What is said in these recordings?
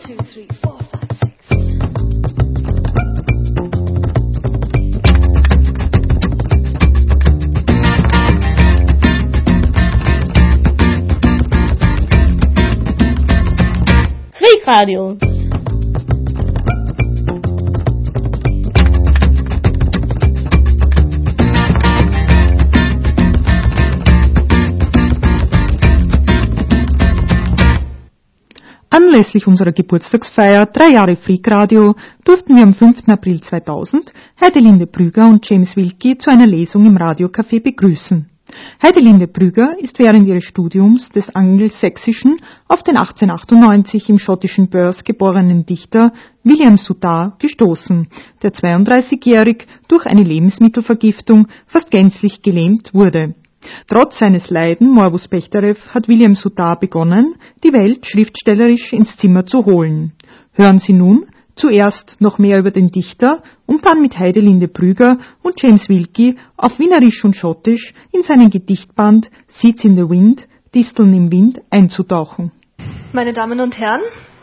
2, 3, 4, 5, 6. Freakradio. Anlässlich unserer Geburtstagsfeier 3 Jahre Freakradio durften wir am 5. April 2000 Heidelinde Brügger und James Wilkie zu einer Lesung im Radiocafé begrüßen. Heidelinde Brügger ist während ihres Studiums des Angelsächsischen auf den 1898 im schottischen Perth geborenen Dichter William Soutar gestoßen, der 32-jährig durch eine Lebensmittelvergiftung fast gänzlich gelähmt wurde. Trotz seines Leiden Morbus Bechterew hat William Soutar begonnen, die Welt schriftstellerisch ins Zimmer zu holen. Hören Sie nun zuerst noch mehr über den Dichter und dann mit Heidelinde Brügger und James Wilkie auf Wienerisch und Schottisch in seinen Gedichtband Seeds in the Wind, Disteln im Wind einzutauchen. Meine Damen und Herren,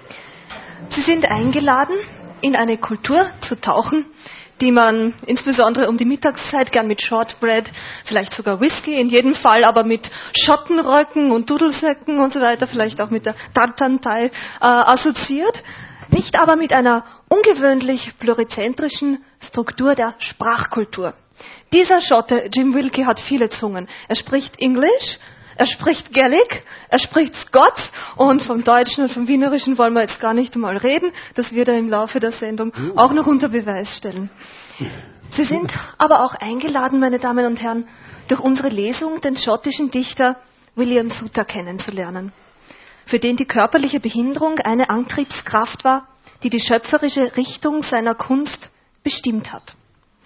Sie sind eingeladen, in eine Kultur zu tauchen, die man insbesondere um die Mittagszeit gern mit Shortbread, vielleicht sogar Whisky, in jedem Fall aber mit Schottenröcken und Dudelsäcken und so weiter, vielleicht auch mit der Tartantei assoziiert, nicht aber mit einer ungewöhnlich plurizentrischen Struktur der Sprachkultur. Dieser Schotte, Jim Wilkie, hat viele Zungen. Er spricht Englisch, er spricht Gaelic, er spricht Scots und vom Deutschen und vom Wienerischen wollen wir jetzt gar nicht einmal reden. Das wird er im Laufe der Sendung auch noch unter Beweis stellen. Sie sind aber auch eingeladen, meine Damen und Herren, durch unsere Lesung den schottischen Dichter William Soutar kennenzulernen, für den die körperliche Behinderung eine Antriebskraft war, die die schöpferische Richtung seiner Kunst bestimmt hat.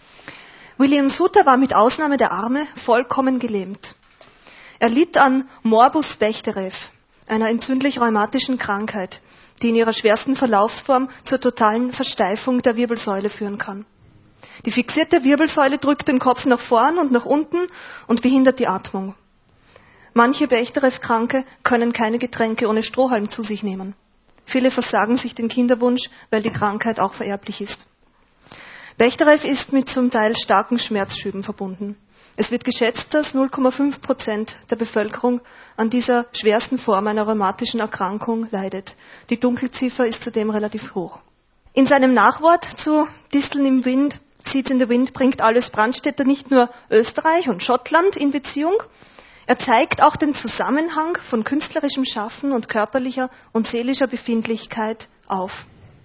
William Soutar war mit Ausnahme der Arme vollkommen gelähmt. Er litt an Morbus Bechterew, einer entzündlich-rheumatischen Krankheit, die in ihrer schwersten Verlaufsform zur totalen Versteifung der Wirbelsäule führen kann. Die fixierte Wirbelsäule drückt den Kopf nach vorn und nach unten und behindert die Atmung. Manche Bechterew-Kranke können keine Getränke ohne Strohhalm zu sich nehmen. Viele versagen sich den Kinderwunsch, weil die Krankheit auch vererblich ist. Bechterew ist mit zum Teil starken Schmerzschüben verbunden. Es wird geschätzt, dass 0,5% der Bevölkerung an dieser schwersten Form einer rheumatischen Erkrankung leidet. Die Dunkelziffer ist zudem relativ hoch. In seinem Nachwort zu Disteln im Wind, Seeds in the Wind, bringt Alois Brandstätter nicht nur Österreich und Schottland in Beziehung, er zeigt auch den Zusammenhang von künstlerischem Schaffen und körperlicher und seelischer Befindlichkeit auf.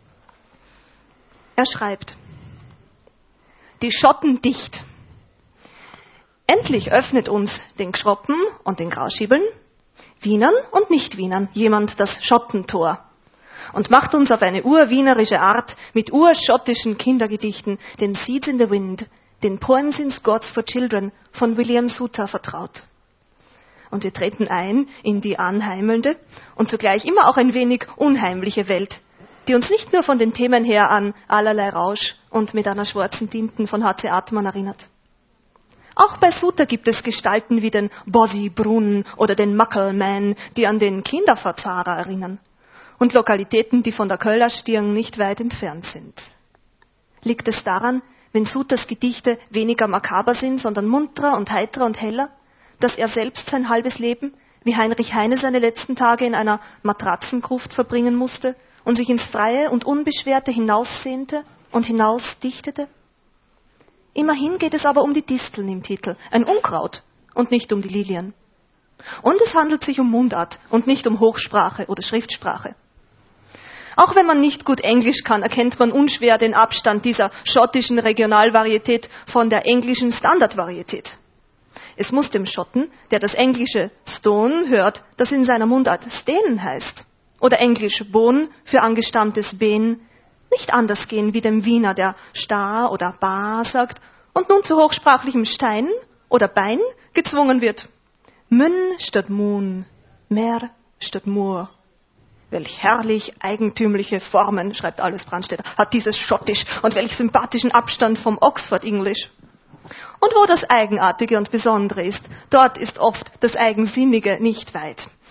Er schreibt: Die Schotten dicht. Endlich öffnet uns den Gschroppen und den Grauschiebeln, Wienern und Nicht-Wienern, jemand das Schottentor und macht uns auf eine urwienerische Art mit urschottischen Kindergedichten den Seeds in the Wind, den Poems in Scots for Children von William Soutar vertraut. Und wir treten ein in die anheimelnde und zugleich immer auch ein wenig unheimliche Welt, die uns nicht nur von den Themen her an allerlei Rausch und mit einer schwarzen Tinten von H.C. Artmann erinnert. Auch bei Soutar gibt es Gestalten wie den Bossie Brunn oder den Muckelman, die an den Kinderverzahrer erinnern. Und Lokalitäten, die von der Köllerstirn nicht weit entfernt sind. Liegt es daran, wenn Soutars Gedichte weniger makaber sind, sondern munterer und heiterer und heller, dass er selbst sein halbes Leben, wie Heinrich Heine seine letzten Tage in einer Matratzengruft verbringen musste und sich ins Freie und Unbeschwerte hinaussehnte und hinausdichtete? Immerhin geht es aber um die Disteln im Titel, ein Unkraut und nicht um die Lilien. Und es handelt sich um Mundart und nicht um Hochsprache oder Schriftsprache. Auch wenn man nicht gut Englisch kann, erkennt man unschwer den Abstand dieser schottischen Regionalvarietät von der englischen Standardvarietät. Es muss dem Schotten, der das englische Stone hört, das in seiner Mundart Stenen heißt, oder englisch Bohn für angestammtes Bein, nicht anders gehen wie dem Wiener, der Star oder Bar sagt und nun zu hochsprachlichem Stein oder Bein gezwungen wird. Münn statt Mun, Meer statt Mur. Welch herrlich eigentümliche Formen, schreibt Alois Brandstätter, hat dieses Schottisch und welch sympathischen Abstand vom Oxford English. Und wo das Eigenartige und Besondere ist, dort ist oft das Eigensinnige nicht weit.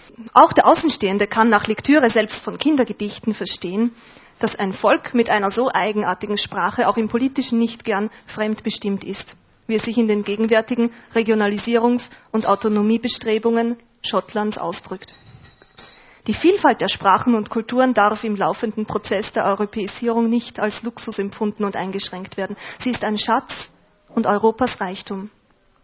Auch der Außenstehende kann nach Lektüre selbst von Kindergedichten verstehen, dass ein Volk mit einer so eigenartigen Sprache auch im Politischen nicht gern fremdbestimmt ist, wie es sich in den gegenwärtigen Regionalisierungs- und Autonomiebestrebungen Schottlands ausdrückt. Die Vielfalt der Sprachen und Kulturen darf im laufenden Prozess der Europäisierung nicht als Luxus empfunden und eingeschränkt werden. Sie ist ein Schatz und Europas Reichtum.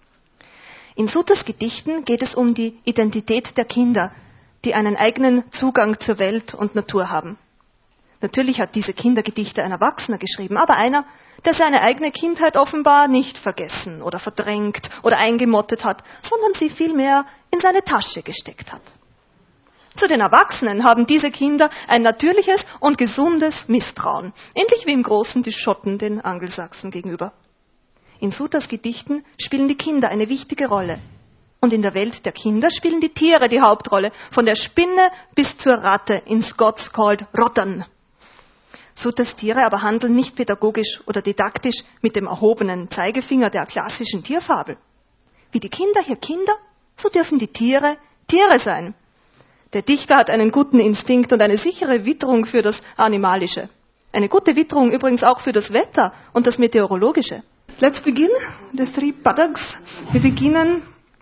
In Suters Gedichten geht es um die Identität der Kinder, die einen eigenen Zugang zur Welt und Natur haben. Natürlich hat diese Kindergedichte ein Erwachsener geschrieben, aber einer, der seine eigene Kindheit offenbar nicht vergessen oder verdrängt oder eingemottet hat, sondern sie vielmehr in seine Tasche gesteckt hat. Zu den Erwachsenen haben diese Kinder ein natürliches und gesundes Misstrauen, ähnlich wie im Großen die Schotten den Angelsachsen gegenüber. In Suters Gedichten spielen die Kinder eine wichtige Rolle. Und in der Welt der Kinder spielen die Tiere die Hauptrolle, von der Spinne bis zur Ratte in Scots Called Rotten. Suters Tiere aber handeln nicht pädagogisch oder didaktisch mit dem erhobenen Zeigefinger der klassischen Tierfabel. Wie die Kinder hier Kinder, so dürfen die Tiere Tiere sein. Der Dichter hat einen guten Instinkt und eine sichere Witterung für das Animalische. Eine gute Witterung übrigens auch für das Wetter und das Meteorologische. Let's begin, the three buttocks. Wir beginnen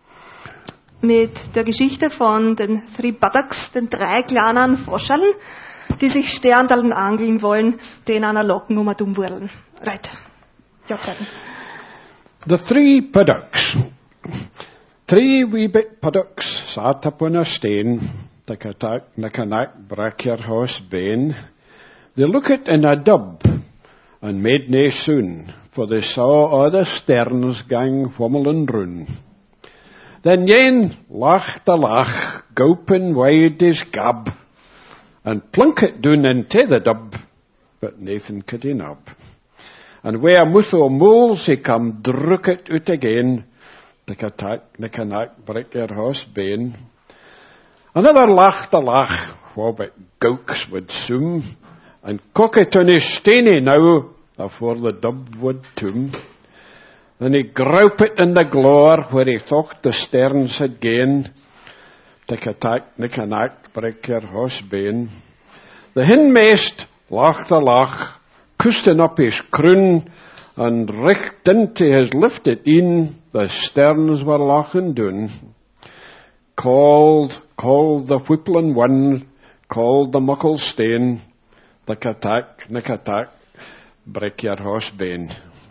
mit der Geschichte von den three buttocks, den 3 kleinen Froschallen, die sich Sterndallen angeln wollen, die in einer Locken dumwurlen. Right. Ja, The 3 buttocks. 3 wee bit buttocks sat upon a stane, the knack brak your horse bane. They looked in a dub, and made nae soon, for they saw all the sterns gang whommelin' roon. Then yen laughed a lach, gowpin wide his gab, and plunket doon into the dub, but Nathan could he nab. And where Mutho moles he come druk it out again, the knack break your horse bane. Another laughed a lach, whobbit gowks would soom, and cock it on his steiny now, afore the dub would toom. Then he group it in the glore, where he thought the sterns had gane, knack break your horse bane. The hindmaist laughed a lach, coosting up his croon, and richt into his lifted een, the sterns were laughing doon. Called the whippling wind, called the muckle stain, nick attack, break your horse bane.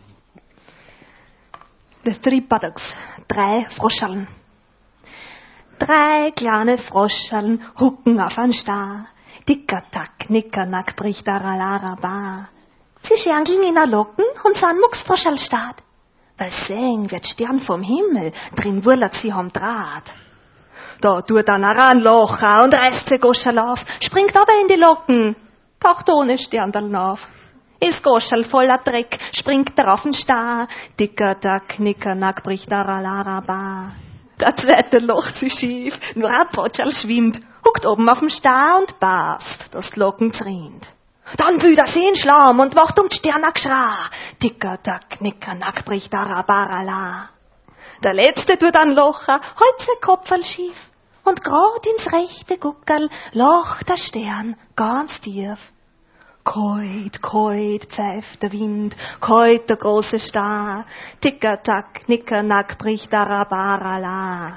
The 3 buttocks, 3 Froschallen. 3 kleine Froschallen hucken auf ein Star. Ticker-Tack, Nicker-Nack, bricht Aralaraba. Sie schangeln in a Locken und san Mucksfroschall staat. Weil sehen wird Stern vom Himmel, drin wurlert sie am Draht. Da tut an ein Loch und reißt sie Goschal auf, springt aber in die Locken, taucht ohne Sterndal auf. Ist Goschal voller Dreck, springt er auf den Star. Ticker-Tack, Nicker-Nack, bricht Aralaraba. Der zweite locht sich schief, nur ein Potschal schwimmt, huckt oben auf dem Star und bast, dass die Locken zrinnt. Dann wieder sie in Schlamm und wacht um die Sterne geschrah. Ticker-Tack, Nicker-Nack, bricht Arabarala. Der letzte tut an Locher, holt sein Kopferl schief, und grad ins rechte Guckerl locht der Stern ganz tief. Keut, keut, pfeift der Wind, keut der große Star. Ticker-Tack, Nicker-Nack, bricht Arabarala.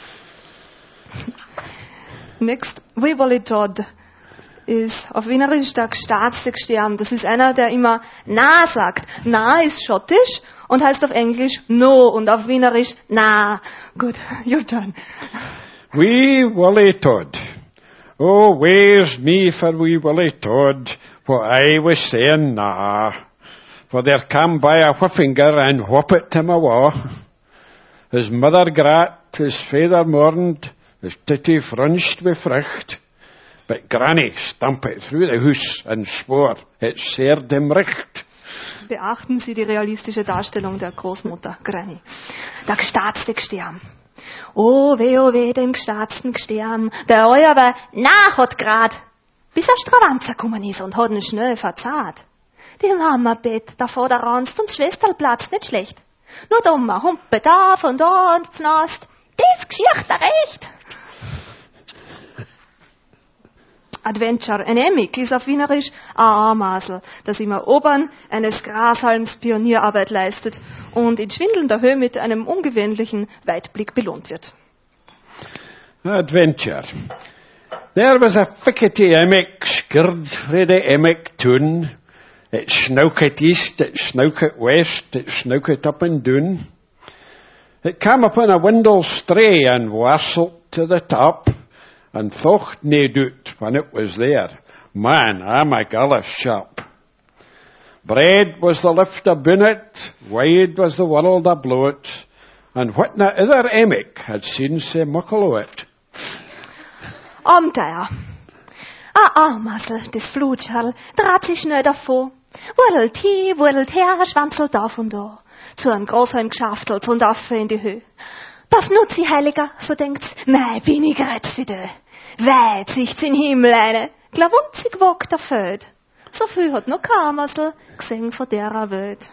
Next, Wivolitod ist auf Wienerisch der gestaatste Stern. Das ist einer, der immer na sagt. Na ist schottisch und heißt auf Englisch no und auf Wienerisch na. Gut, your turn. Wivolitod. Oh, where's me for Wivolitod, for I was saying na. For there come by a whiffinger and whop it him awa. His mother grat, his father mourned, his titty frunched with frucht. But Granny stamped it through the house and swore it served him recht. Beachten Sie die realistische Darstellung der Großmutter Granny. Der gestaatste Stern. Oh weh, dem gestaatsten Stern. Der Euer na hat grad, bis er Stravanzer gekommen ist und hat ihn schnell verzahlt. Die Mama bett, da vor der ranzt und Schwesterl platzt nicht schlecht. Nur dummer humpet auf und da und pfnast. Das Geschicht recht. Adventure. Ein Emig ist auf Wienerisch ein Amasel, das im Erobern eines Grashalms Pionierarbeit leistet und in schwindelnder Höhe mit einem ungewöhnlichen Weitblick belohnt wird. Adventure. There was a fickety emmick skirred frae the emmick tune. It snowket east, it snowket west, it snowket up and down. It came upon a windle stray and wassled to the top, and thocht nae doot when it was there. Man, I'm a gullish chap. Bread was the lift aboon it, wide was the world ablow it, and what na other emmick had seen sae muckle o it. Abenteuer. Amasel, das Flutschall, draht sich schnell davor. Wuddelt hier, wuddelt her, schwanzelt auf und da. Zu einem Großheim geschaftelt und Affe in die Höhe. Darf nutzi, Heiliger, so denkt's, mei, bin ich grad für de. Weit sicht's in Himmel eine, glawunzig wogt der Föd. So viel hat noch kein Amasel gesehen von derer Welt.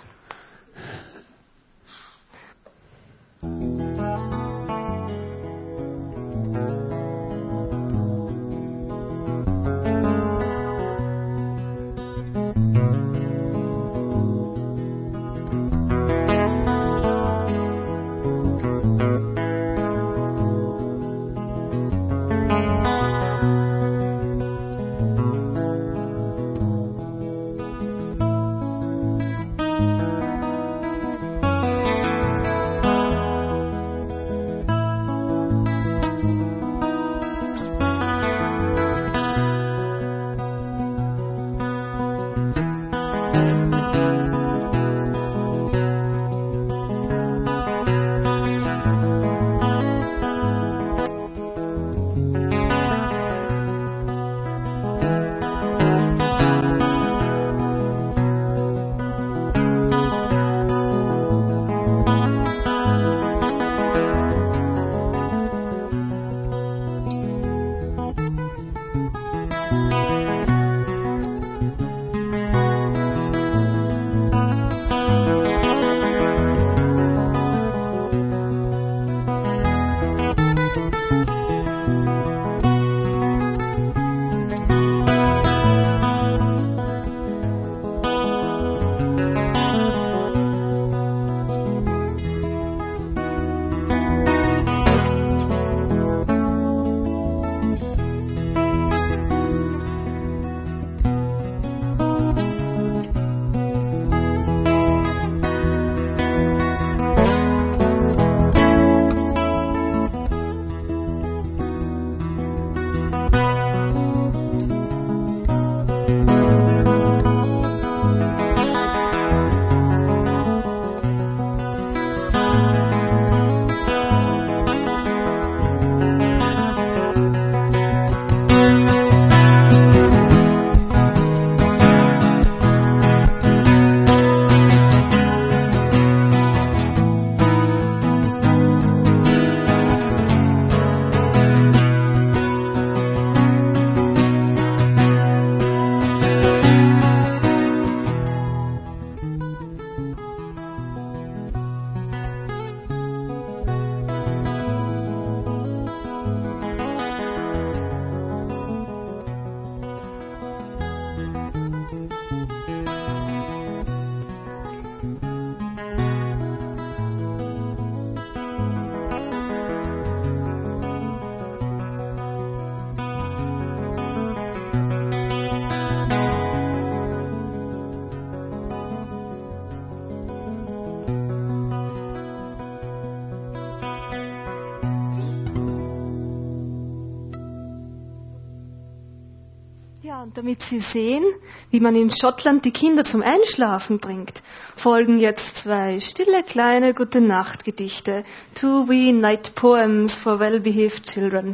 Ja, und damit Sie sehen, wie man in Schottland die Kinder zum Einschlafen bringt, folgen jetzt 2 stille, kleine Gute-Nacht-Gedichte. 2 wee night poems for well-behaved children.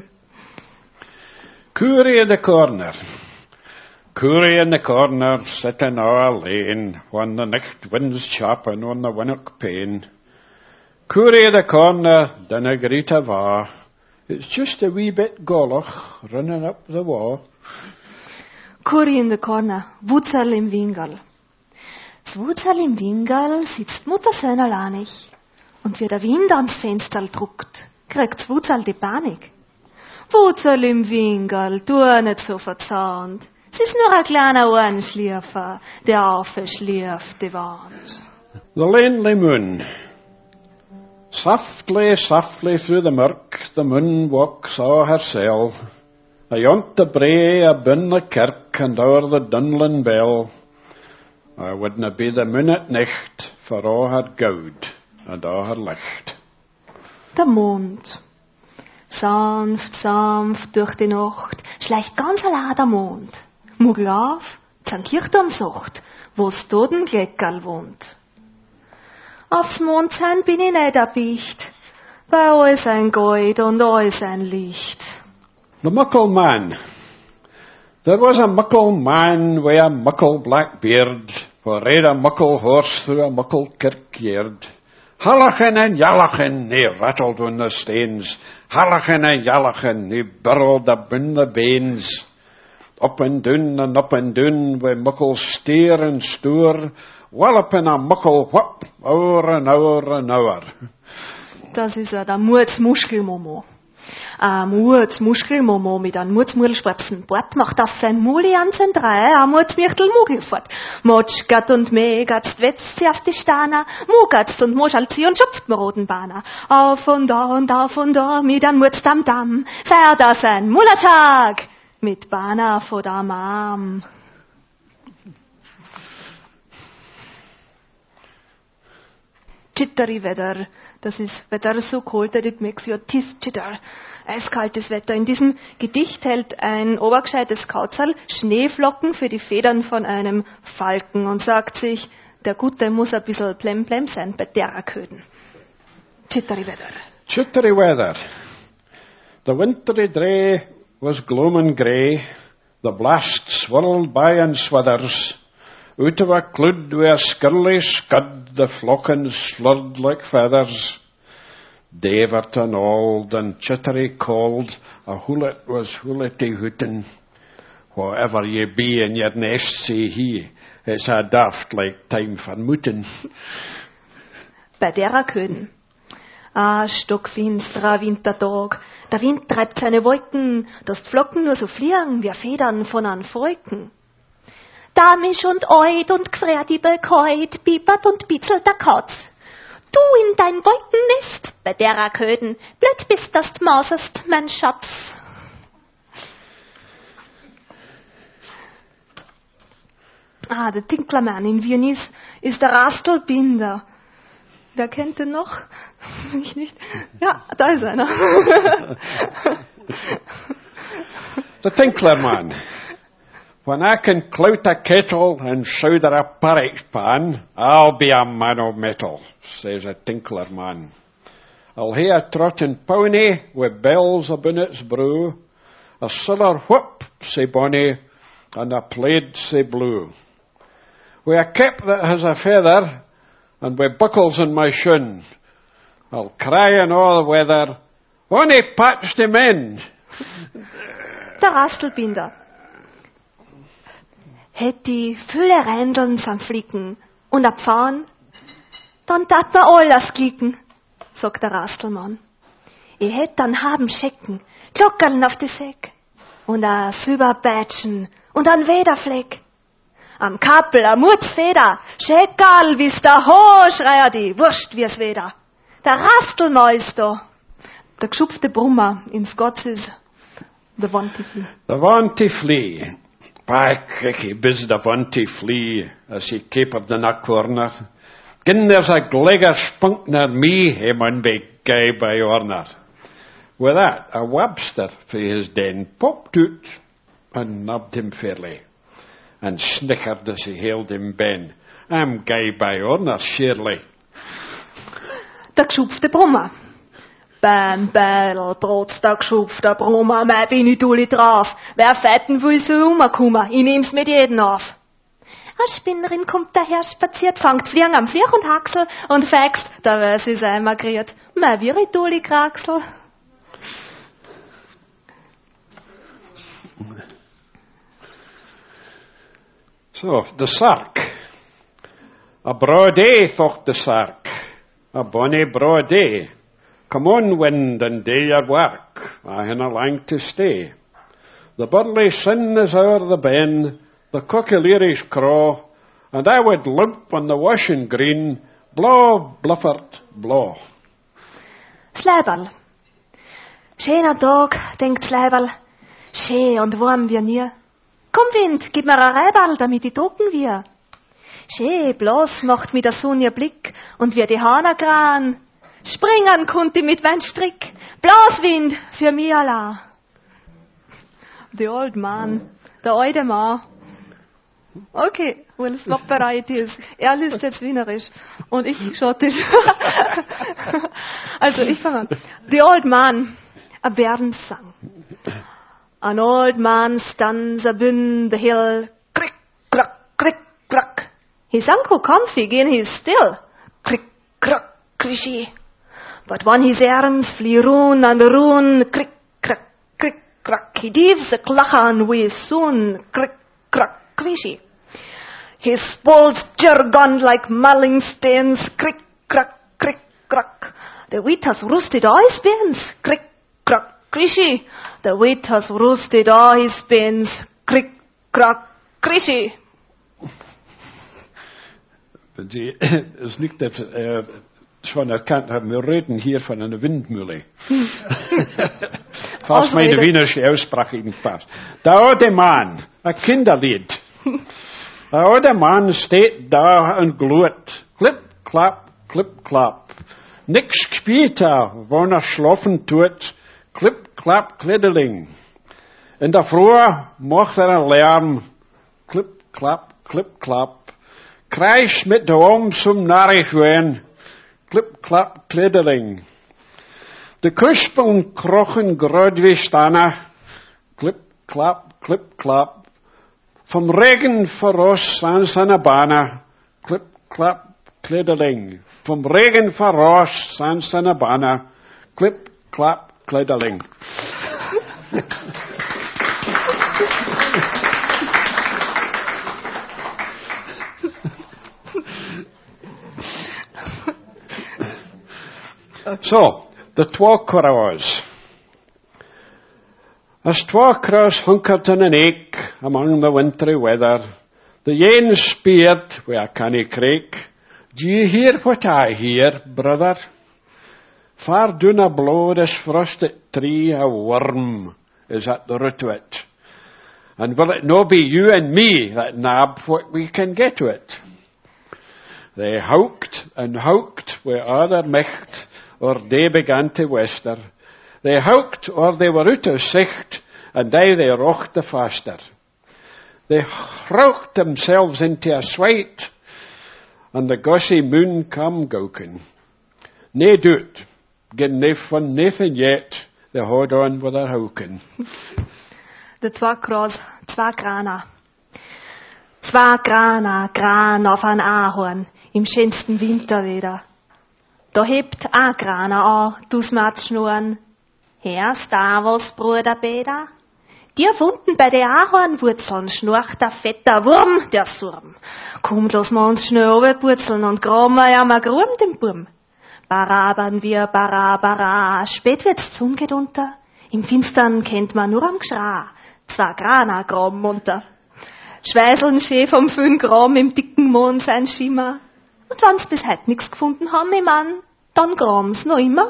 Coorie in the corner. Coorie in the corner, sitting all alone, when the night wind's chopping on the winnock pane. Coorie in the corner, dinna greet a va. It's just a wee bit gollach running up the wall. Coorie in the corner, Wutzerl im Wingerl. Das Wutzerl im Wingerl sitzt Muttersein alleinig. Und wie der Wind ans Fensterl druckt, kriegt's Wutzerl die Panik. Putzel im Winkel, tu nicht so verzahnt. Es ist nur ein kleiner Ohrenschlierfer, der aufschlierft die Wand. The lonely moon. Softly, softly through the murk, the moon walks o'er herself. Ayont the brae, abin the kirk, and o'er the Dunlin bell. I wouldna be the moon at nicht, for all her goud, and all her licht. Der Mond. Sanft, sanft durch die Nacht, schleicht ganz allein der Mond. Mugel auf, zum Kirchturmsucht, wo's Totengleckerl wohnt. Aufs Mondsein bin ich nicht erpicht, bei alles ein Gold und alles ein Licht. The muckle man. There was a muckle man with a muckle black beard, who rode a muckle horse through a muckle kirkyard. Hallachin and yallachin, he rattled on the stains. Hallachin and yallachin, he burrowed abin the banes. Up and down, with muckle steer and stoor, walloping a muckle whop, hour and hour and hour. Das ist ja der Mutzmuskelmomo. Ein Mutzmuskelmomo mit einem Mutzmudelschwarzen Bart macht auf sein Muli an sein Drei ein Mutzmichtel Mugel fort. Motschgat und megatzt wetzt sie auf die Stana, mugatzt und moschalt sie und schupft mir roten Bahner. Auf und da mit einem Mutzdamdam, fährt er sein Mullertag mit Bahner vor der Mam. Chittery Wetter. Das ist Wetter so cold that it makes your teeth chitter. Eiskaltes Wetter. In diesem Gedicht hält ein obergescheites Kautzerl Schneeflocken für die Federn von einem Falken und sagt sich, der Gute muss ein bisschen blemblem sein bei derer Köden. Chittery Wetter. Chittery weather. The wintry day was gloamin' grey. The blast swirled by in swithers. Out of a cloud wi' a skirly scud, the flockins slurred like feathers. Davert and old and chittery cold, a hoolet was hoolety hootin'. Whatever ye be in your nest, say he, it's a daft like time for mootin'. Bei derer Köden. Stockfinsterer Wintertag. Der Wind treibt seine Wolken, dass die Flocken nur so fliegen wie Federn von einem Falken. Damisch und Eid und Gfredibel keut, biebert und bitzelt der Katz. Du in dein Wolkennest, bei derer Köden, blöd bist, dass du mausest, mein Schatz. Der Tinklermann in Wien ist der Rastelbinder. Wer kennt den noch? Ich nicht. Ja, da ist einer. The Tinklerman. When I can clout a kettle and showder a porridge pan, I'll be a man of metal, says a tinkler man. I'll hae a trotting pony with bells abin its brew, a siller whip, say bonny, and a plaid, say blue. With a cap that has a feather, and with buckles in my shoon, I'll cry in all the weather, only patch them in. Der Rastelbinder. Hätt die Fülle Rändeln zum Flicken und abfahren, dann tat mir alles klicken, sagt der Rastelmann. Ich hätt dann haben Schecken, Glockerln auf die Säck und a Silberbätschen und an Wederfleck. Am Kappel a Mutzfeder, Scheckerl, wie's da ho, schreier die, wurscht wie's weder. Der Rastelmann ist da. Der geschupfte Brummer in Scots ist the Wanty Flea. The Wanty Flea. By cricky, biz the Wanty Flea, as he capered in a corner. Gin there's a glegger spunk near me, he mun be gay by orner. With that, a wabster frae his den popped out and nabbed him fairly, and snickered as he held him ben. I'm gay by orner, surely. Der geschupfte Brummer. Beim Bädel trotz der geschupfte Brummer, mei bin ich dulli drauf. Wer fetten will so rumkommen, ich nehm's mit jedem auf. Eine Spinnerin kommt daher spaziert, fangt Fliegen am Fliech und Haxel und fängst, da weiß ich's einmal geriert. Mei, wie ich dulli Kraxel. So, the sark. A braw day, thought the sark. A bonny braw day. Come on, wind, and do your work. I hinna lang to stay. The burly sin is o'er the ben, the cockaleerish craw, and I would limp on the washing green, blow, bluffert, blow. Sleiberl. Schöner Tag, denkt Sleiberl. Schön und warm wie nie. Komm Wind, gib mir ein Reiberl, damit ich token wir. Schön bloß macht mir der Sonne ihr Blick und wir die Hahner gran. Springen konnte mit mein Strick, Blaswind für mich allein. The old man, der alte Mann. Okay, well, es war bereit ist. Er liest jetzt Wienerisch und ich Schottisch. Also ich fange an. The old man, a bairn sang. An old man stands upon the hill, crick, crack, crick, crack. His uncle comfy, and he's still, crick, crack, crishy. But when his arms flee roon and roon, crick, crack, he dives a clachan wi soon, crick, crack, crishy. His balls jergon like mulling stains, crick, crack, The wheat has roasted all his beans, crick, crack, crishy. The wheat has roasted all his beans, crick, crack, crishy. Es liegt jetzt schon erkannt haben, wir reden hier von einer Windmühle. Fast meine wienerische Aussprache nicht passt. Der alte Mann, ein Kinderlied. Der alte Mann steht da und glut. Klipp, klapp, klipp, klapp. Nix gespielt er, wenn schlafen tut. Klipp, klapp, kliddeling. In der Früh macht einen Lärm. Klipp, klapp, klipp, klapp. Kreisch mit der Arm zum Narrichwein. Klipp, klapp, kliddeling. De Kuspeln krochen grad wie Stanne. Klipp, klapp, klipp, klapp. Vom Regen verrost an seiner Bahne. Klipp, klapp, kliddeling. Vom Regen verrost an seiner Bahne. Klipp, klapp, kliddeling. So, the twa crows. As twa crows hunkered in an ache among the wintry weather, the ane speared wi' a canny crake, "Do you hear what I hear, brother? Far down a blow this frosted tree, a worm is at the root of it. And will it no be you and me that nab what we can get to it?" They howked and howked wi' all their micht, or they began to wester. They howked or they were out of sicht, and now they rocked the faster. They raucht themselves into a sweat, and the gossy moon come gowking. Nae doot, gin nae van naething yet, they hold on with their howking. De twa crows, twa grana. Twa grana, gran auf ein Ahorn, im schönsten Winterwetter. Da hebt a grana an, du's Matschnuren. Hörst da was, Bruder Beda? Dir unten bei der Ahornwurzeln schnurcht der fetter Wurm, der Surm. Komm, lass ma uns schnell runterpurzeln und graben ja mal Grum den Burm. Barabern wir, bara, spät wird's Zun geht unter. Im Finstern kennt man nur am Geschrei. Zwei Grana graben munter. Schweißeln schön vom Föhn Gram im dicken Mond sein Schimmer. Und wenn's bis heute nix gefunden haben, ich Mann, dann graben's noch immer.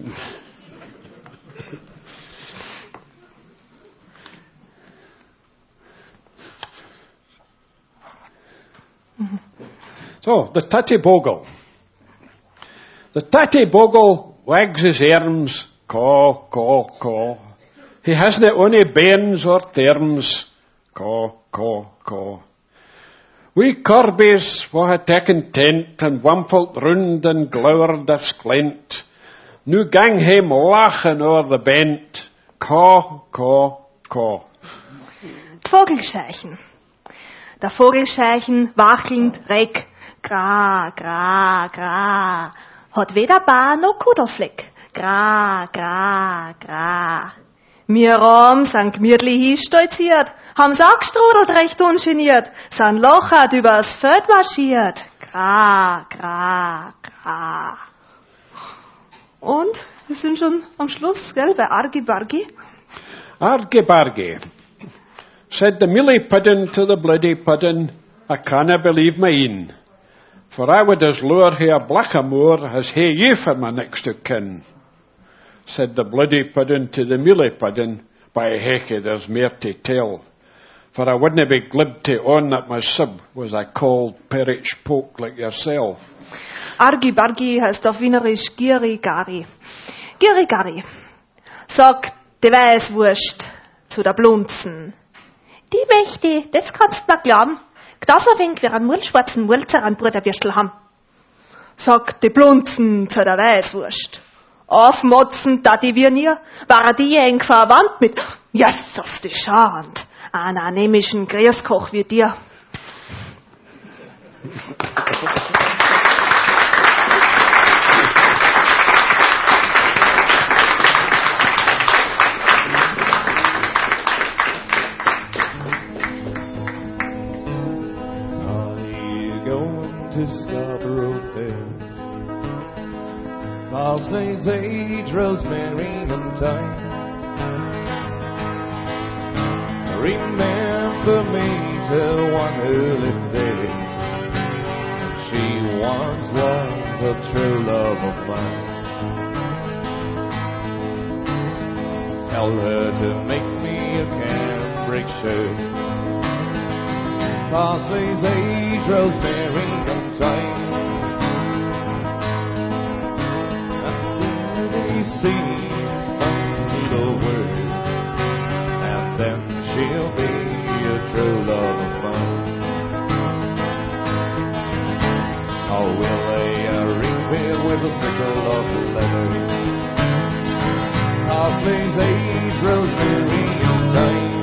So, the tatty bogle. The tatty bogle wags his arms, caw, caw, caw. He hasn't any bairns or terms, caw, caw, caw. We corbies wha had taken tent and wampelt round and glowered as glint. Nu gang him lachen o'er the bent, caw, caw, caw. Vogelscheichen. Der Vogelscheichen wachelnd reck, gra, gra, gra. Hat weder Bar noch Kudelfleck, gra, gra, gra. Wir sind gemütlich hinstolziert, haben's angestrudelt recht ungeniert, sind lochert übers Feld marschiert, gra, gra, gra. Und Wir sind schon am Schluss, gell, bei Argi Bargi. Argy bargy, said the mealy puddin' to the bloody puddin', I canna believe my een, for I would as lure hae a blackamoor as hae ye for my next of kin. Said the bloody puddin' to the mealy puddin', by heckie there's mair to tell, for I wouldna be glib to own that my sib was a cold perich poke like yourself. Argi Bargi heißt auf Wienerisch Giri Gari. Giri Gari. Sagt die Weißwurst zu der Blunzen. Die Mächte, das kannst du mir glauben. Das ein wenig wie einen mulschwarzen Mulzer an Bruderwürstel haben. Sagt die Blunzen zu der Weißwurst. Aufmotzen, da die wir nie, war die eng verwandt mit, Jesus, die Schand, einen anemischen Grießkoch wie dir. To Scarborough Fair, Parsons, age, rosemary and thyme. Remember me to one who lived there. She once was a true love of mine. Tell her to make me a cambric shirt. Parsley's age, rosemary and thyme. And they see a needle word, and then she'll be a true love of mine. Or will lay a ring bill with a sickle of leather. Parsley's age, rosemary and thyme.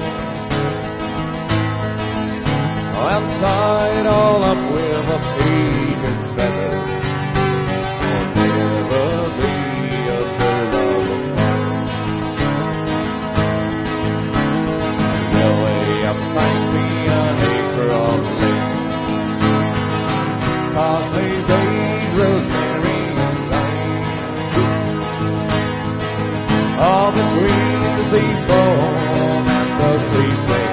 I'm tied all up with a peacock's feather. I'll never be a true love of mine. They'll lay up behind me an acre of land. Parsley's age, rosemary and thyme. All between the sea foam and the sea sand.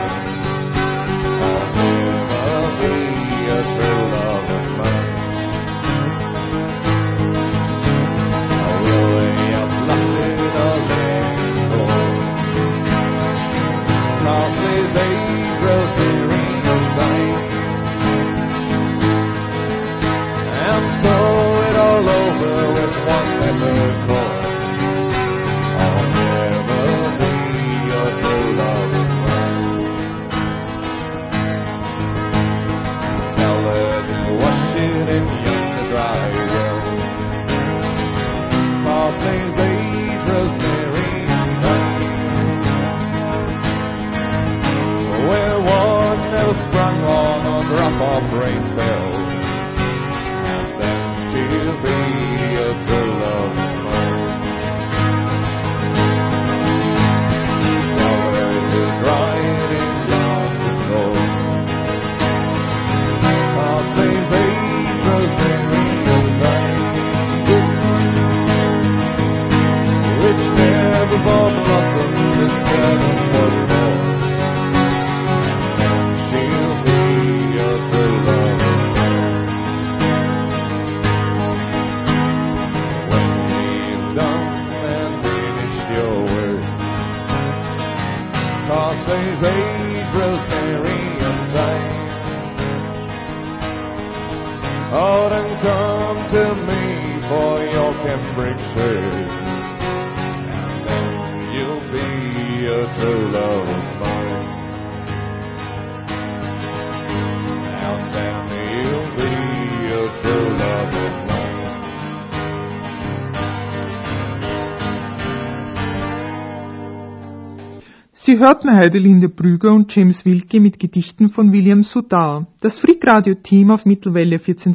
Sie hörten Heidelinde Brügger und James Wilke mit Gedichten von William Sudar. Das Freakradio-Team auf Mittelwelle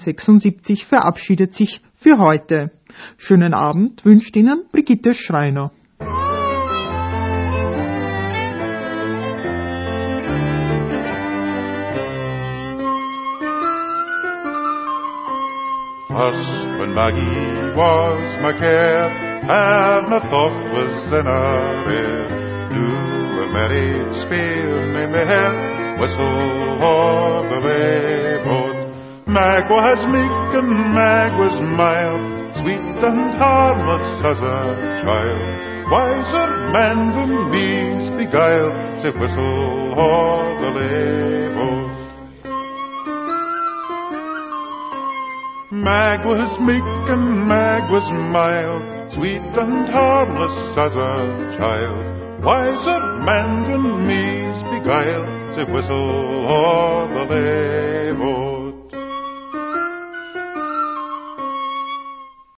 1476 verabschiedet sich für heute. Schönen Abend wünscht Ihnen Brigitte Schreiner. First when Maggie was my care, have no thought was in our ear. Do a merry spear in the head, whistle o'er the lay boat. Mag was meek and Mag was mild, sweet and harmless as a child. Wiser men than these beguiled, say whistle o'er the lay boat. Mag was meek and Mag was mild, sweet and harmless as a child. Wiser men than me's beguiled, say whistle o'er the lay boat.